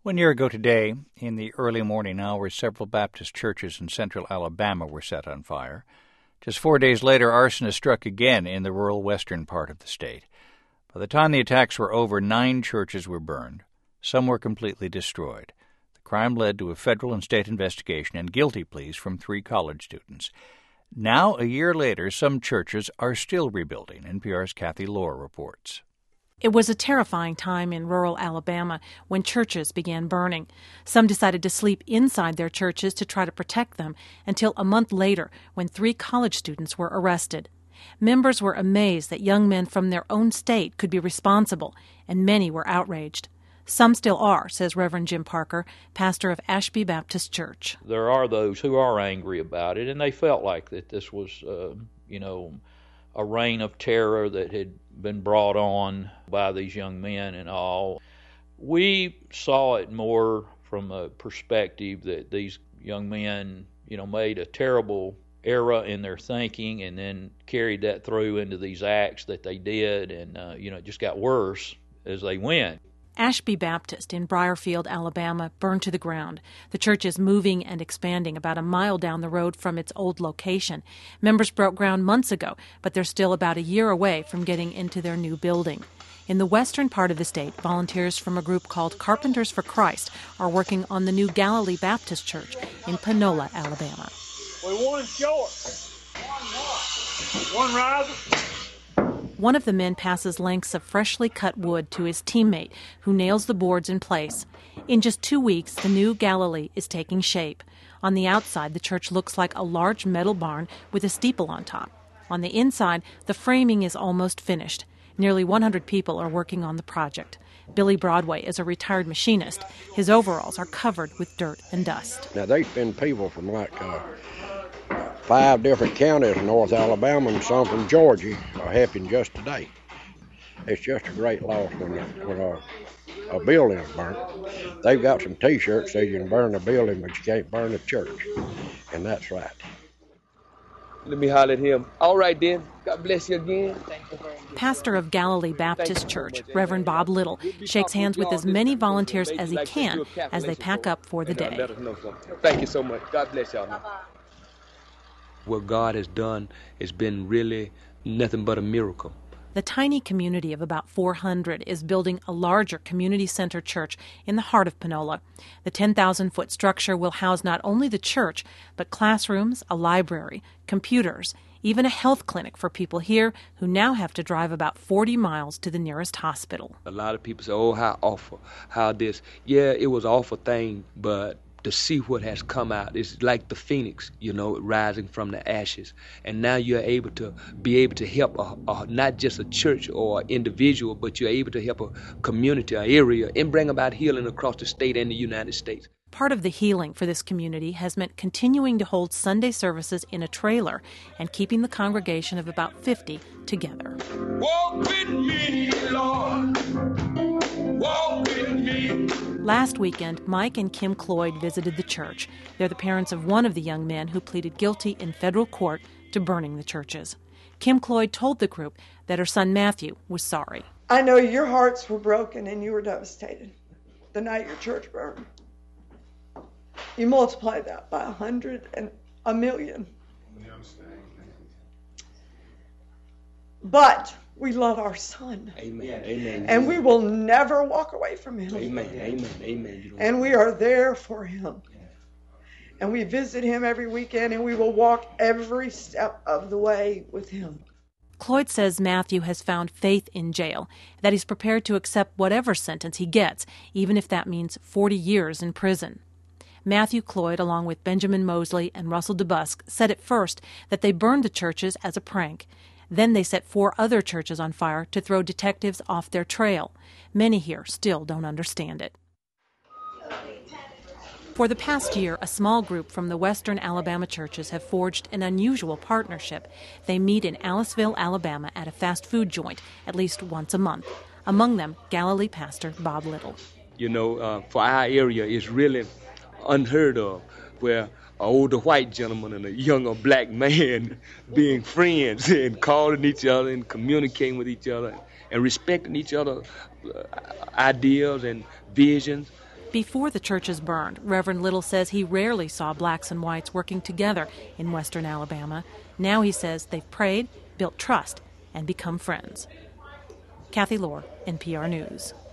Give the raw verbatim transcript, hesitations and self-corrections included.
One year ago today, in the early morning hours, several Baptist churches in central Alabama were set on fire. Just four days later, arsonists struck again in the rural western part of the state. By the time the attacks were over, nine churches were burned. Some were completely destroyed. The crime led to a federal and state investigation and guilty pleas from three college students. Now, a year later, some churches are still rebuilding. N P R's Kathy Lohr reports. It was a terrifying time in rural Alabama when churches began burning. Some decided to sleep inside their churches to try to protect them until a month later when three college students were arrested. Members were amazed that young men from their own state could be responsible, and many were outraged. Some still are, says Reverend Jim Parker, pastor of Ashby Baptist Church. There are those who are angry about it, and they felt like that this was, uh, you know, a reign of terror that had been brought on by these young men and all. We saw it more from a perspective that these young men, you know, made a terrible error in their thinking and then carried that through into these acts that they did, and, uh, you know, it just got worse as they went. Ashby Baptist in Briarfield, Alabama, burned to the ground. The church is moving and expanding about a mile down the road from its old location. Members broke ground months ago, but they're still about a year away from getting into their new building. In the western part of the state, volunteers from a group called Carpenters for Christ are working on the new Galilee Baptist Church in Panola, Alabama. We're one short. One riser. One of the men passes lengths of freshly cut wood to his teammate, who nails the boards in place. In just two weeks, the new Galilee is taking shape. On the outside, the church looks like a large metal barn with a steeple on top. On the inside, the framing is almost finished. Nearly one hundred people are working on the project. Billy Broadway is a retired machinist. His overalls are covered with dirt and dust. Now, there's been people from like uh, five different counties in North Alabama and some from Georgia are helping just today. It's just a great loss when, when a, a building is burnt. They've got some T-shirts that you can burn the building, but you can't burn the church, and that's right. Let me holler at him. All right, then. God bless you again. Pastor of Galilee Baptist Church, Reverend Bob Little, shakes hands with as many volunteers as he can as they pack up for the day. Thank you so much. God bless y'all. What God has done has been really nothing but a miracle. The tiny community of about four hundred is building a larger community center church in the heart of Panola. The ten thousand foot structure will house not only the church, but classrooms, a library, computers, even a health clinic for people here who now have to drive about forty miles to the nearest hospital. A lot of people say, oh, how awful, how this. Yeah, it was an awful thing, but to see what has come out, it's like the phoenix, you know, rising from the ashes. And now you're able to be able to help a, a, not just a church or an individual, but you're able to help a community, an area, and bring about healing across the state and the United States. Part of the healing for this community has meant continuing to hold Sunday services in a trailer and keeping the congregation of about fifty together. Walk with me, Lord. Walk with me. Last weekend, Mike and Kim Cloyd visited the church. They're the parents of one of the young men who pleaded guilty in federal court to burning the churches. Kim Cloyd told the group that her son Matthew was sorry. I know your hearts were broken and you were devastated the night your church burned. You multiply that by a hundred and a million. But we love our son. Amen. Amen. And we will never walk away from him. Amen. Amen. Amen. And we are there for him. And we visit him every weekend, and we will walk every step of the way with him. Cloyd says Matthew has found faith in jail, that he's prepared to accept whatever sentence he gets, even if that means forty years in prison. Matthew Cloyd, along with Benjamin Mosley and Russell DeBusk, said at first that they burned the churches as a prank. Then they set four other churches on fire to throw detectives off their trail. Many here still don't understand it. For the past year, a small group from the western Alabama churches have forged an unusual partnership. They meet in Aliceville, Alabama at a fast food joint at least once a month. Among them, Galilee pastor Bob Little. You know, uh, for our area, it's really unheard of where an older white gentleman and a younger black man being friends and calling each other and communicating with each other and respecting each other's uh, ideas and visions. before the churches burned, Reverend Little says he rarely saw blacks and whites working together in western Alabama. Now he says they've prayed, built trust, and become friends. Kathy Lohr, N P R News.